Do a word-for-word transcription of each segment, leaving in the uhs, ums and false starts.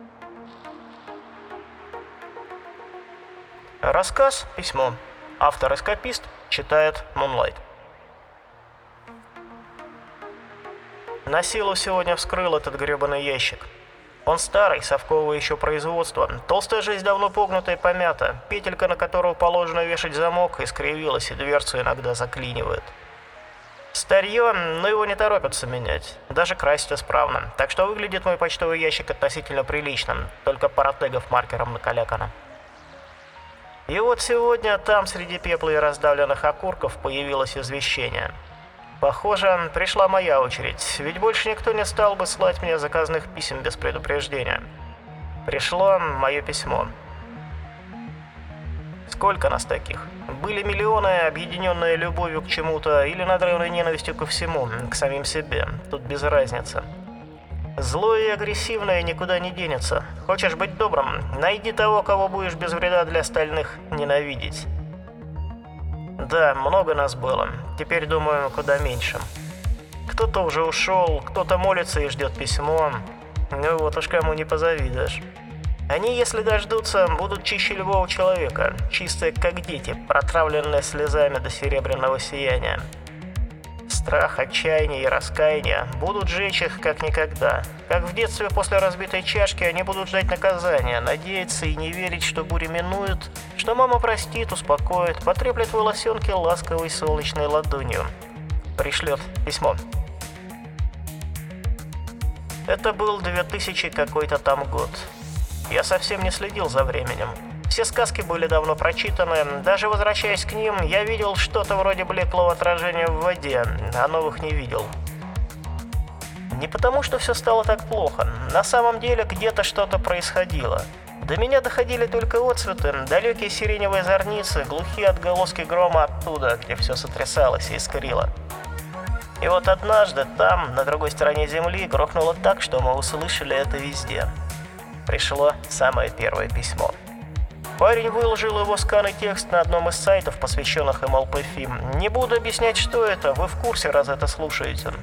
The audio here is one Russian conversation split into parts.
Рассказ, письмо. Автор-эскапист читает Moonlight. На силу сегодня вскрыл этот гребаный ящик. Он старый, совкового еще производства. Толстая жизнь давно погнута и помята. Петелька, на которую положено вешать замок, искривилась, и дверцу иногда заклинивает. Старье, но его не торопятся менять. Даже красить исправно. Так что выглядит мой почтовый ящик относительно приличным. Только пара тегов маркером накалякано. И вот сегодня там среди пепла и раздавленных окурков появилось извещение. Похоже, пришла моя очередь, ведь больше никто не стал бы слать мне заказных писем без предупреждения. Пришло мое письмо. Сколько нас таких? Были миллионы, объединенные любовью к чему-то или надрывной ненавистью ко всему, к самим себе. Тут без разницы. Злое и агрессивное никуда не денется. Хочешь быть добрым? Найди того, кого будешь без вреда для остальных ненавидеть. Да, много нас было. Теперь, думаю, куда меньше. Кто-то уже ушел, кто-то молится и ждет письмо. Ну вот уж кому не позавидуешь. Они, если дождутся, будут чище любого человека. Чистые, как дети, протравленные слезами до серебряного сияния. Страх, отчаяние и раскаяние будут жечь их как никогда. Как в детстве после разбитой чашки они будут ждать наказания, надеяться и не верить, что буря минует, что мама простит, успокоит, потреплет волосенки ласковой солнечной ладонью. Пришлет письмо. Это был две тысячи какой-то там год. Я совсем не следил за временем. Все сказки были давно прочитаны, даже возвращаясь к ним, я видел что-то вроде блеклого отражения в воде, а новых не видел. Не потому, что все стало так плохо, на самом деле где-то что-то происходило. До меня доходили только отцветы, далекие сиреневые зорницы, глухие отголоски грома оттуда, где все сотрясалось и искрило. И вот однажды там, на другой стороне земли, грохнуло так, что мы услышали это везде. Пришло самое первое письмо. Парень выложил его скан и текст на одном из сайтов, посвященных эм эл пэ эф и. Не буду объяснять, что это, вы в курсе, раз это слушаете.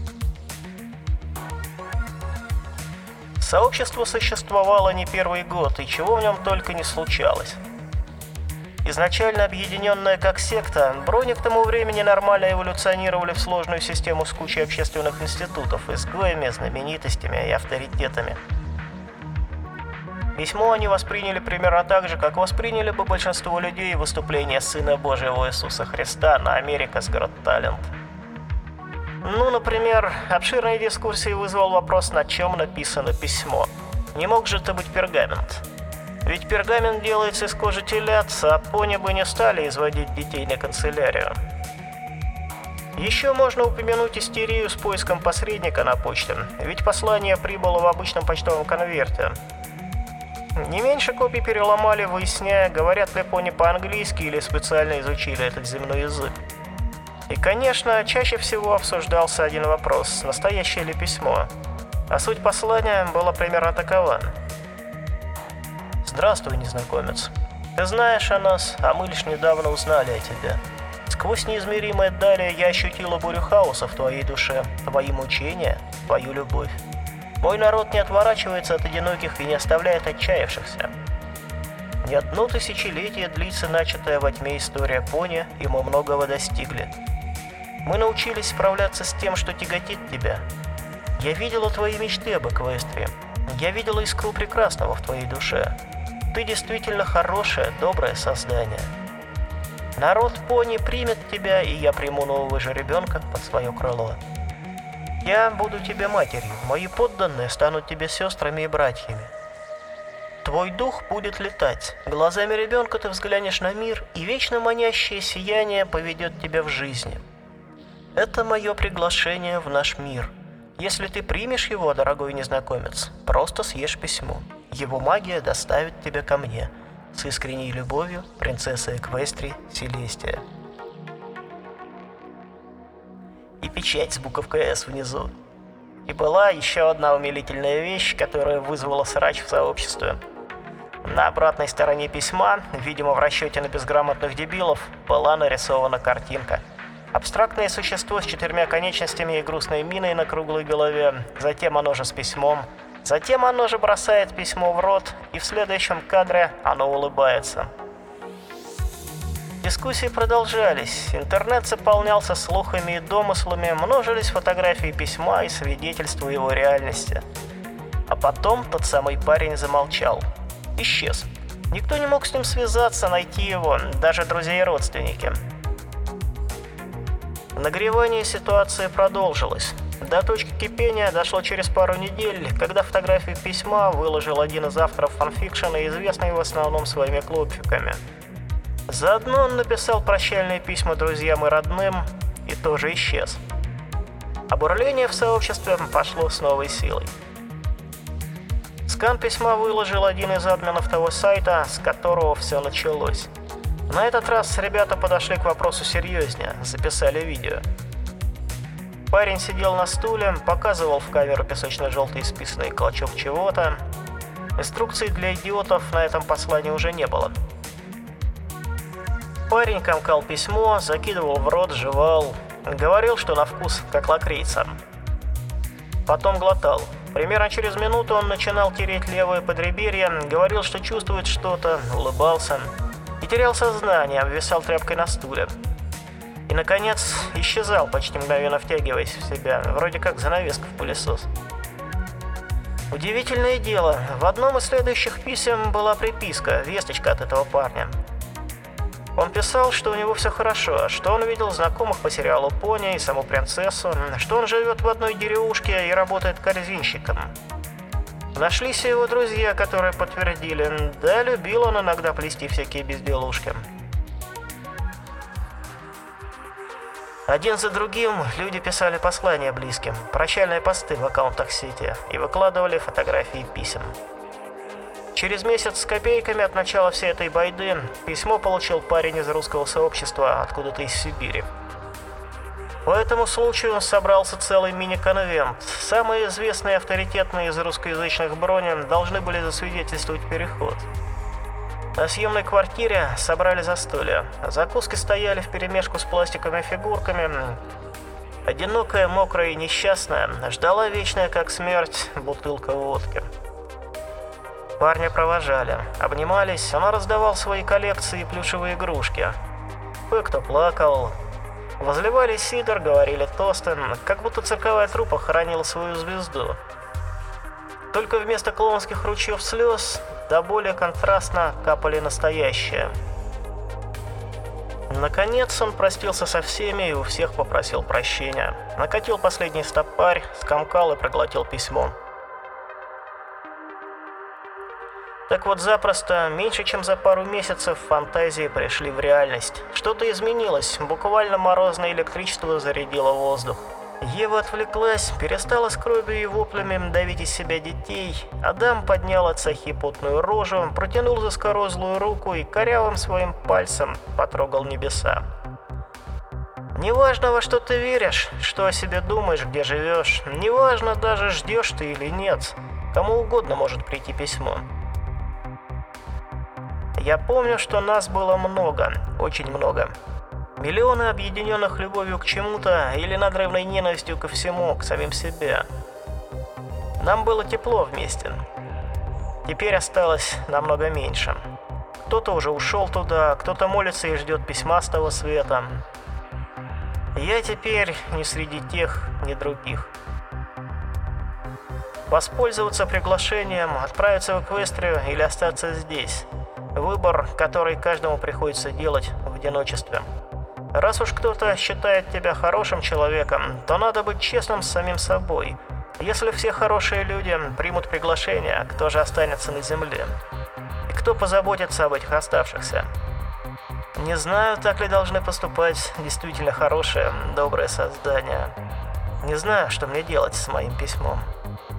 Сообщество существовало не первый год, и чего в нем только не случалось. Изначально объединенная как секта, брони к тому времени нормально эволюционировали в сложную систему с кучей общественных институтов, изгоями, знаменитостями и авторитетами. Письмо они восприняли примерно так же, как восприняли бы большинство людей выступление Сына Божьего Иисуса Христа на America's Got Talent. Ну, например, обширные дискуссии вызвал вопрос, на чем написано письмо. Не мог же это быть пергамент? Ведь пергамент делается из кожи телят, а пони бы не стали изводить детей на канцелярию. Еще можно упомянуть истерию с поиском посредника на почте, ведь послание прибыло в обычном почтовом конверте. Не меньше копий переломали, выясняя, говорят ли пони по-английски или специально изучили этот земной язык. И, конечно, чаще всего обсуждался один вопрос, настоящее ли письмо. А суть послания была примерно такова. «Здравствуй, незнакомец. Ты знаешь о нас, а мы лишь недавно узнали о тебе. Сквозь неизмеримое далее я ощутила бурю хаоса в твоей душе, твои мучения, твою любовь. Мой народ не отворачивается от одиноких и не оставляет отчаявшихся. Не одно тысячелетие длится начатая во тьме история пони, и мы многого достигли. Мы научились справляться с тем, что тяготит тебя. Я видела твои мечты об Эквестрии. Я видела искру прекрасного в твоей душе. Ты действительно хорошее, доброе создание. Народ пони примет тебя, и я приму нового же ребенка под свое крыло. Я буду тебе матерью, мои подданные станут тебе сестрами и братьями. Твой дух будет летать, глазами ребенка ты взглянешь на мир, и вечно манящее сияние поведет тебя в жизни. Это мое приглашение в наш мир. Если ты примешь его, дорогой незнакомец, просто съешь письмо. Его магия доставит тебя ко мне. С искренней любовью, принцесса Эквестрии Селестия». И печать с буковкой «С» внизу. И была еще одна умилительная вещь, которая вызвала срач в сообществе. На обратной стороне письма, видимо в расчете на безграмотных дебилов, была нарисована картинка. Абстрактное существо с четырьмя конечностями и грустной миной на круглой голове, затем оно же с письмом, Затем оно же бросает письмо в рот, и в следующем кадре оно улыбается. Дискуссии продолжались, интернет заполнялся слухами и домыслами, множились фотографии письма и свидетельства его реальности. А потом тот самый парень замолчал. Исчез. Никто не мог с ним связаться, найти его, даже друзья и родственники. Нагревание ситуации продолжилось. До точки кипения дошло через пару недель, когда фотографию письма выложил один из авторов фанфикшена, известный в основном своими клубчиками. Заодно он написал прощальные письма друзьям и родным и тоже исчез. А бурление в сообществе пошло с новой силой. Скан письма выложил один из админов того сайта, с которого все началось. На этот раз ребята подошли к вопросу серьезнее, записали видео. Парень сидел на стуле, показывал в камеру песочно-желтый исписанный клочок чего-то. Инструкций для идиотов на этом послании уже не было. Парень комкал письмо, закидывал в рот, жевал. Говорил, что на вкус как лакрица. Потом глотал. Примерно через минуту он начинал тереть левое подреберье, говорил, что чувствует что-то, улыбался. И терял сознание, обвисал тряпкой на стуле. И, наконец, исчезал, почти мгновенно втягиваясь в себя, вроде как занавеска в пылесос. Удивительное дело, в одном из следующих писем была приписка, весточка от этого парня. Он писал, что у него все хорошо, что он видел знакомых по сериалу «Пони» и саму принцессу, что он живет в одной деревушке и работает корзинщиком. Нашлись и его друзья, которые подтвердили, да, любил он иногда плести всякие безделушки. Один за другим люди писали послания близким, прощальные посты в аккаунтах сети и выкладывали фотографии писем. Через месяц с копейками от начала всей этой байды письмо получил парень из русского сообщества откуда-то из Сибири. По этому случаю собрался целый мини-конвент. Самые известные и авторитетные из русскоязычных брони должны были засвидетельствовать переход. На съемной квартире собрали застолье. Закуски стояли вперемешку с пластиковыми фигурками. Одинокая, мокрая и несчастная ждала вечная, как смерть, бутылка водки. Парня провожали, обнимались, он раздавал свои коллекции и плюшевые игрушки. Кое-кто плакал. Возливали сидр, говорили тосты, как будто цирковая труппа хоронила свою звезду. Только вместо клоунских ручьев слез, да более контрастно капали настоящие. Наконец он простился со всеми и у всех попросил прощения. Накатил последний стопарь, скомкал и проглотил письмо. Так вот, запросто, меньше чем за пару месяцев фантазии пришли в реальность. Что-то изменилось, буквально морозное электричество зарядило воздух. Ева отвлеклась, перестала с кровью и воплями давить из себя детей. Адам поднял от Сахи потную рожу, протянул заскорузлую руку и корявым своим пальцем потрогал небеса. Неважно, во что ты веришь, что о себе думаешь, где живешь, неважно даже, ждешь ты или нет, кому угодно может прийти письмо. Я помню, что нас было много, очень много. Миллионы, объединенных любовью к чему-то или надрывной ненавистью ко всему, к самим себе. Нам было тепло вместе. Теперь осталось намного меньше. Кто-то уже ушел туда, кто-то молится и ждет письма с того света. Я теперь ни среди тех, ни других. Воспользоваться приглашением, отправиться в Эквестрию или остаться здесь. Выбор, который каждому приходится делать в одиночестве. Раз уж кто-то считает тебя хорошим человеком, то надо быть честным с самим собой. Если все хорошие люди примут приглашение, кто же останется на земле? И кто позаботится об этих оставшихся? Не знаю, так ли должны поступать действительно хорошие, добрые создания. Не знаю, что мне делать с моим письмом.